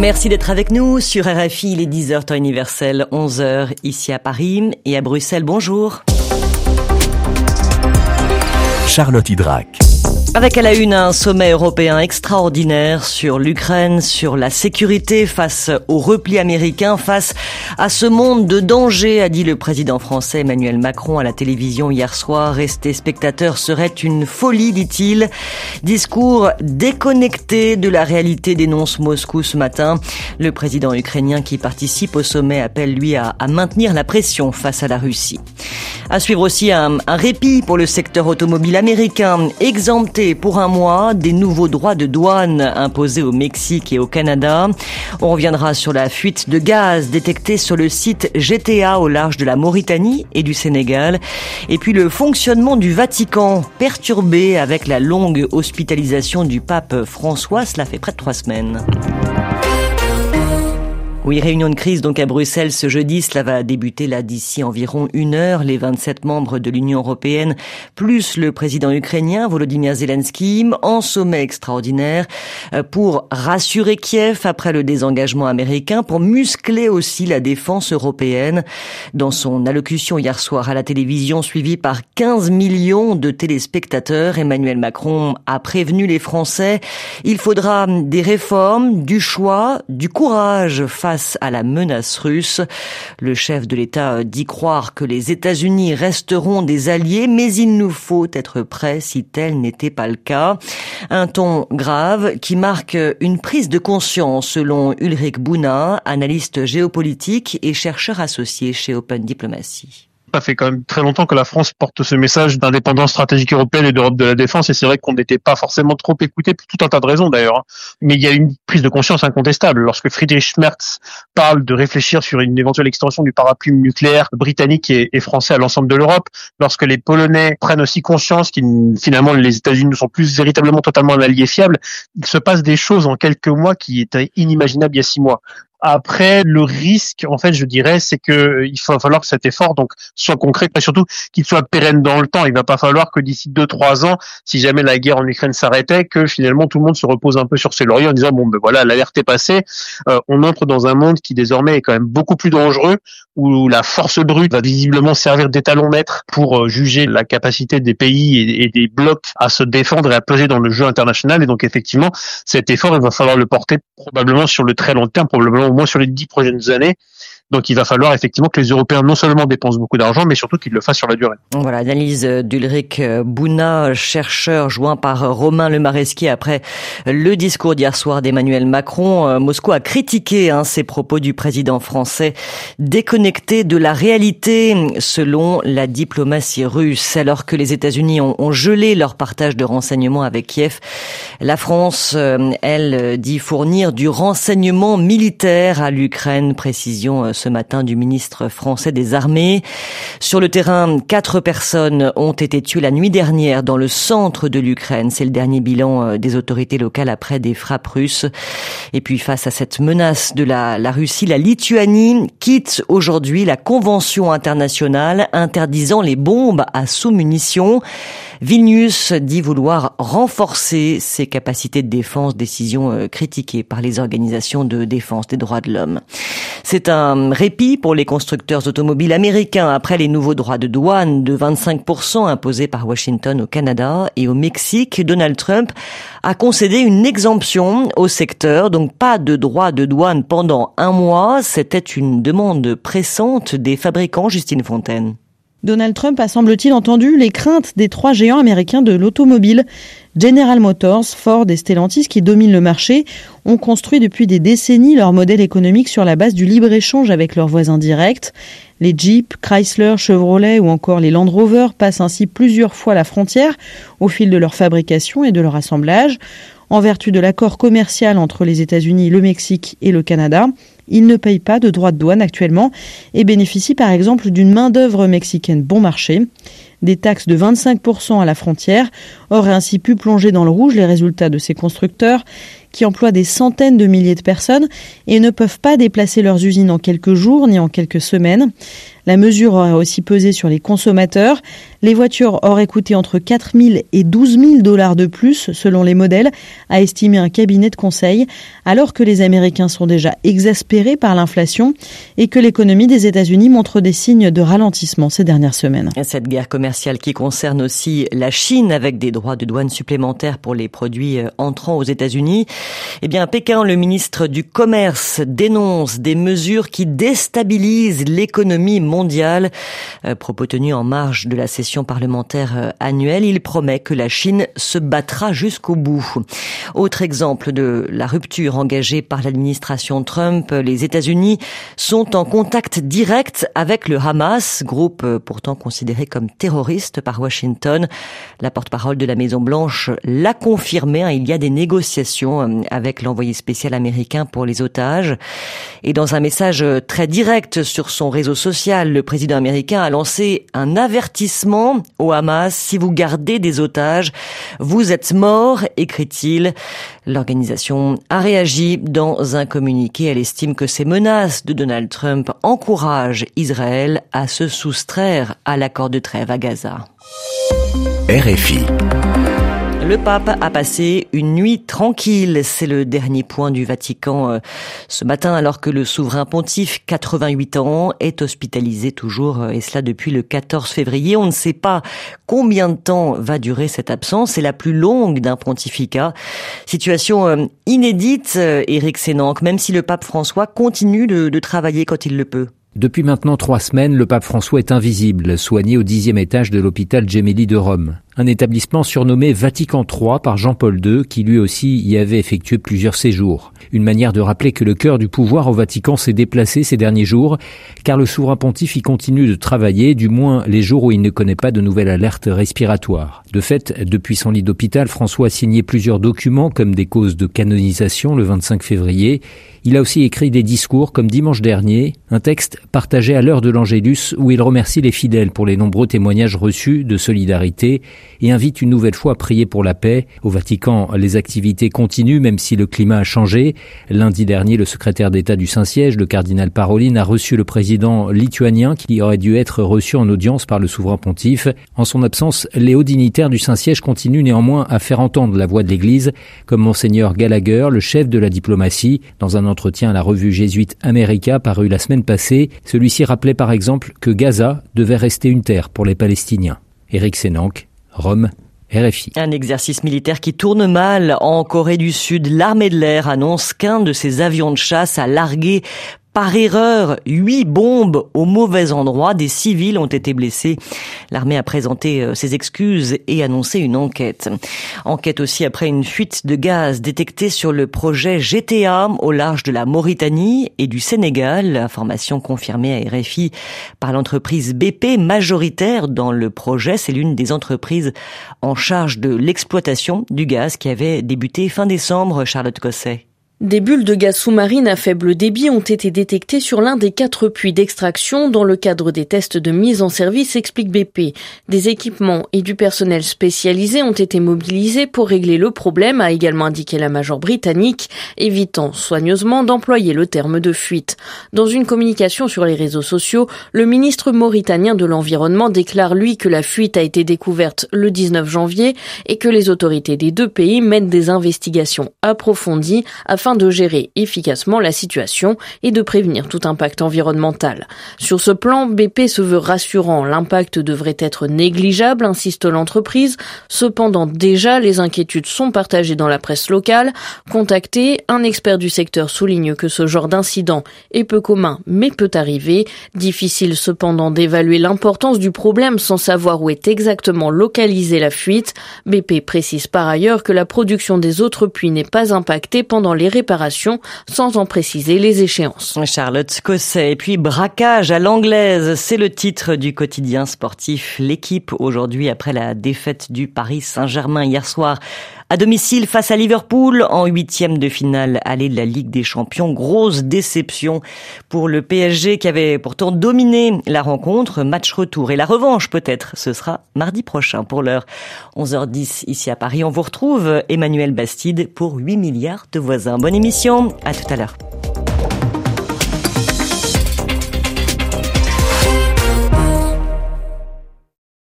Merci d'être avec nous sur RFI, il est 10h temps universel, 11h ici à Paris et à Bruxelles. Bonjour. Charlotte Hydrac. Avec à la une un sommet européen extraordinaire sur l'Ukraine, sur la sécurité face au repli américain, face à ce monde de danger, a dit le président français Emmanuel Macron à la télévision hier soir. Rester spectateur serait une folie, dit-il. Discours déconnecté de la réalité, dénonce Moscou ce matin. Le président ukrainien qui participe au sommet appelle lui à maintenir la pression face à la Russie. À suivre aussi un répit pour le secteur automobile américain, exempté pour un mois des nouveaux droits de douane imposés au Mexique et au Canada. On reviendra sur la fuite de gaz détectée sur le site GTA au large de la Mauritanie et du Sénégal. Et puis le fonctionnement du Vatican perturbé avec la longue hospitalisation du pape François. Cela fait près de 3 semaines. Oui, réunion de crise donc à Bruxelles ce jeudi. Cela va débuter là d'ici environ 1 heure. Les 27 membres de l'Union européenne, plus le président ukrainien Volodymyr Zelensky, en sommet extraordinaire pour rassurer Kiev après le désengagement américain, pour muscler aussi la défense européenne. Dans son allocution hier soir à la télévision, suivie par 15 millions de téléspectateurs, Emmanuel Macron a prévenu les Français. Il faudra des réformes, du choix, du courage face à la menace russe. Le chef de l'État dit croire que les États-Unis resteront des alliés, mais il nous faut être prêts si tel n'était pas le cas. Un ton grave qui marque une prise de conscience selon Ulrich Buna, analyste géopolitique et chercheur associé chez Open Diplomacy. Ça fait quand même très longtemps que la France porte ce message d'indépendance stratégique européenne et d'Europe de la défense, et c'est vrai qu'on n'était pas forcément trop écouté pour tout un tas de raisons d'ailleurs. Mais il y a une prise de conscience incontestable. Lorsque Friedrich Merz parle de réfléchir sur une éventuelle extension du parapluie nucléaire britannique et français à l'ensemble de l'Europe, lorsque les Polonais prennent aussi conscience finalement les États-Unis ne sont plus véritablement totalement un allié fiable, il se passe des choses en quelques mois qui étaient inimaginables il y a 6 mois. Après, le risque, en fait, je dirais, c'est que il va falloir que cet effort donc soit concret, et surtout qu'il soit pérenne dans le temps. Il va pas falloir que d'ici 2-3 ans, si jamais la guerre en Ukraine s'arrêtait, que finalement tout le monde se repose un peu sur ses lauriers en disant bon ben voilà, l'alerte est passée. On entre dans un monde qui désormais est quand même beaucoup plus dangereux, où la force brute va visiblement servir d'étalon-maître pour juger la capacité des pays et des blocs à se défendre et à peser dans le jeu international. Et donc effectivement, cet effort, il va falloir le porter probablement sur le très long terme, probablement au moins sur les 10 prochaines années. Donc il va falloir effectivement que les Européens non seulement dépensent beaucoup d'argent, mais surtout qu'ils le fassent sur la durée. Voilà, analyse d'Ulrich Buna, chercheur joint par Romain Lemaresquier après le discours d'hier soir d'Emmanuel Macron. Moscou a critiqué ces propos du président français déconnectés de la réalité selon la diplomatie russe. Alors que les États-Unis ont gelé leur partage de renseignements avec Kiev, la France, elle, dit fournir du renseignement militaire à l'Ukraine. Précision ce matin du ministre français des Armées. Sur le terrain, 4 personnes ont été tuées la nuit dernière dans le centre de l'Ukraine. C'est le dernier bilan des autorités locales après des frappes russes. Et puis face à cette menace de la Russie, la Lituanie quitte aujourd'hui la Convention internationale interdisant les bombes à sous-munitions. Vilnius dit vouloir renforcer ses capacités de défense, décision critiquée par les organisations de défense des droits de l'homme. C'est un répit pour les constructeurs automobiles américains après les nouveaux droits de douane de 25% imposés par Washington au Canada et au Mexique. Donald Trump a concédé une exemption au secteur, donc pas de droits de douane pendant 1 mois. C'était une demande pressante des fabricants, Justine Fontaine. Donald Trump a, semble-t-il, entendu les craintes des 3 géants américains de l'automobile. General Motors, Ford et Stellantis, qui dominent le marché, ont construit depuis des décennies leur modèle économique sur la base du libre-échange avec leurs voisins directs. Les Jeep, Chrysler, Chevrolet ou encore les Land Rover passent ainsi plusieurs fois la frontière au fil de leur fabrication et de leur assemblage. En vertu de l'accord commercial entre les États-Unis, le Mexique et le Canada, ils ne payent pas de droits de douane actuellement et bénéficient par exemple d'une main-d'œuvre mexicaine bon marché. Des taxes de 25% à la frontière auraient ainsi pu plonger dans le rouge les résultats de ces constructeurs qui emploient des centaines de milliers de personnes et ne peuvent pas déplacer leurs usines en quelques jours ni en quelques semaines. La mesure aurait aussi pesé sur les consommateurs. Les voitures auraient coûté entre 4 000 et 12 000 $ de plus, selon les modèles, a estimé un cabinet de conseil, alors que les Américains sont déjà exaspérés par l'inflation et que l'économie des États-Unis montre des signes de ralentissement ces dernières semaines. Cette guerre commerciale qui concerne aussi la Chine, avec des droits de douane supplémentaires pour les produits entrant aux États-Unis. Eh bien, à Pékin, le ministre du Commerce dénonce des mesures qui déstabilisent l'économie mondiale. Propos tenus en marge de la session parlementaire annuelle, il promet que la Chine se battra jusqu'au bout. Autre exemple de la rupture engagée par l'administration Trump, les États-Unis sont en contact direct avec le Hamas, groupe pourtant considéré comme terroriste par Washington. La porte-parole de la Maison-Blanche l'a confirmé, il y a des négociations avec l'envoyé spécial américain pour les otages. Et dans un message très direct sur son réseau social, le président américain a lancé un avertissement au Hamas. Si vous gardez des otages, vous êtes morts, écrit-il. L'organisation a réagi dans un communiqué. Elle estime que ces menaces de Donald Trump encouragent Israël à se soustraire à l'accord de trêve à Gaza. RFI. Le pape a passé une nuit tranquille. C'est le dernier point du Vatican ce matin, alors que le souverain pontife, 88 ans, est hospitalisé toujours, et cela depuis le 14 février. On ne sait pas combien de temps va durer cette absence. C'est la plus longue d'un pontificat. Situation inédite, Éric Sénanque, même si le pape François continue de travailler quand il le peut. Depuis maintenant 3 semaines, le pape François est invisible, soigné au 10e étage de l'hôpital Gemelli de Rome. Un établissement surnommé Vatican III par Jean-Paul II, qui lui aussi y avait effectué plusieurs séjours. Une manière de rappeler que le cœur du pouvoir au Vatican s'est déplacé ces derniers jours, car le souverain pontife y continue de travailler, du moins les jours où il ne connaît pas de nouvelle alerte respiratoire. De fait, depuis son lit d'hôpital, François a signé plusieurs documents comme des causes de canonisation le 25 février. Il a aussi écrit des discours comme dimanche dernier, un texte partagé à l'heure de l'Angélus où il remercie les fidèles pour les nombreux témoignages reçus de solidarité et invite une nouvelle fois à prier pour la paix. Au Vatican, les activités continuent même si le climat a changé. Lundi dernier, le secrétaire d'État du Saint-Siège, le cardinal Parolin, a reçu le président lituanien qui aurait dû être reçu en audience par le souverain pontife. En son absence, les hauts dignitaires du Saint-Siège continuent néanmoins à faire entendre la voix de l'Église, comme Monseigneur Gallagher, le chef de la diplomatie. Dans un entretien à la revue jésuite America paru la semaine passée, celui-ci rappelait par exemple que Gaza devait rester une terre pour les Palestiniens. Éric Sénanque, Rome, RFI. Un exercice militaire qui tourne mal en Corée du Sud. L'armée de l'air annonce qu'un de ses avions de chasse a largué par erreur 8 bombes au mauvais endroit. Des civils ont été blessés. L'armée a présenté ses excuses et annoncé une enquête. Enquête aussi après une fuite de gaz détectée sur le projet GTA au large de la Mauritanie et du Sénégal. Information confirmée à RFI par l'entreprise BP, majoritaire dans le projet. C'est l'une des entreprises en charge de l'exploitation du gaz qui avait débuté fin décembre. Charlotte Cosset. Des bulles de gaz sous-marine à faible débit ont été détectées sur l'un des 4 puits d'extraction dans le cadre des tests de mise en service, explique BP. Des équipements et du personnel spécialisé ont été mobilisés pour régler le problème, a également indiqué la major britannique, évitant soigneusement d'employer le terme de fuite. Dans une communication sur les réseaux sociaux, le ministre mauritanien de l'Environnement déclare lui que la fuite a été découverte le 19 janvier et que les autorités des 2 pays mènent des investigations approfondies afin de gérer efficacement la situation et de prévenir tout impact environnemental. Sur ce plan, BP se veut rassurant. L'impact devrait être négligeable, insiste l'entreprise. Cependant, déjà, les inquiétudes sont partagées dans la presse locale. Contacté, un expert du secteur souligne que ce genre d'incident est peu commun, mais peut arriver. Difficile cependant d'évaluer l'importance du problème sans savoir où est exactement localisée la fuite. BP précise par ailleurs que la production des autres puits n'est pas impactée pendant les réparations, sans en préciser les échéances. Charlotte Cosset. Et puis braquage à l'anglaise, c'est le titre du quotidien sportif. L'équipe aujourd'hui, après la défaite du Paris Saint-Germain hier soir À domicile face à Liverpool en 8e de finale aller de la Ligue des Champions. Grosse déception pour le PSG qui avait pourtant dominé la rencontre. Match retour et la revanche peut-être. Ce sera mardi prochain pour l'heure 11h10 ici à Paris. On vous retrouve Emmanuel Bastide pour 8 milliards de voisins. Bonne émission, à tout à l'heure.